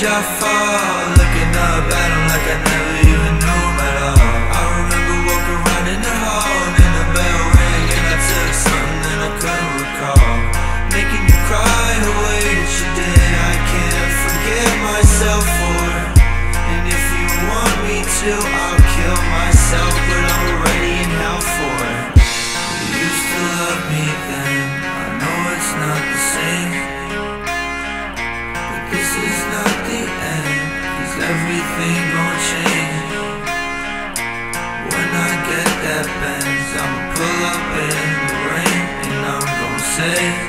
edge I fall, looking up at him like I never even knew him at all. I remember walking around in the hall, and then the bell rang, and I took something that I couldn't recall. Making you cry the way that you did, I can't forgive myself for it. And if you want me to, I'll kill myself, but I'm already in hell for it. You used to love me then, I know it's not the same, but this is not the end, 'cause everything gon' change. When I get that Benz, I'ma pull up in the rain, and I'm gon' say